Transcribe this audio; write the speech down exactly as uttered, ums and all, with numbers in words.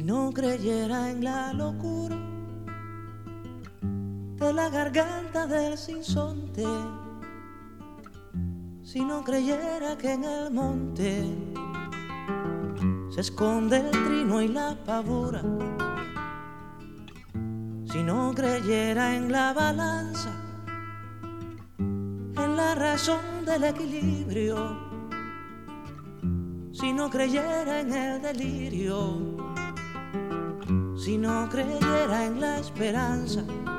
no creyera en la locura de la garganta del sinsonte, si no creyera que en el monte se esconde el trino y la pavora, si no creyera en la balanza, en la razón del equilibrio, si no creyera en el delirio, si no creyera en la esperanza,